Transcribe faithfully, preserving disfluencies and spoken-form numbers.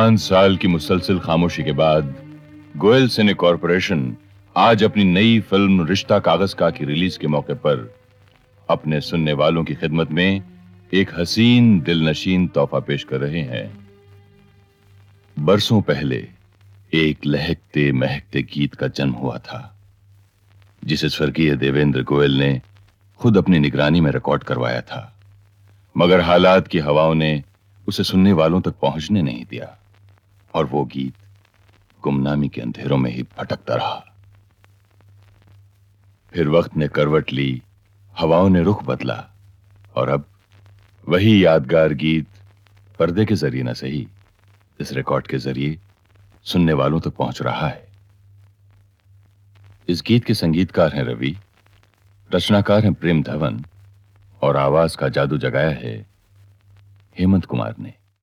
पांच साल की मुसलसल खामोशी के बाद गोयल सिने कॉरपोरेशन आज अपनी नई फिल्म रिश्ता कागज का की रिलीज के मौके पर अपने सुनने वालों की खिदमत में एक हसीन दिलनशीन तोहफा पेश कर रहे हैं। बरसों पहले एक लहकते महकते गीत का जन्म हुआ था, जिसे स्वर्गीय देवेंद्र गोयल ने खुद अपनी निगरानी में रिकॉर्ड करवाया था, मगर हालात की हवाओं ने उसे सुनने वालों तक पहुंचने नहीं दिया और वो गीत गुमनामी के अंधेरों में ही भटकता रहा। फिर वक्त ने करवट ली, हवाओं ने रुख बदला और अब वही यादगार गीत पर्दे के जरिए न सही, इस रिकॉर्ड के जरिए सुनने वालों तक पहुंच रहा है। इस गीत के संगीतकार हैं रवि, रचनाकार हैं प्रेम धवन और आवाज का जादू जगाया है हेमंत कुमार ने।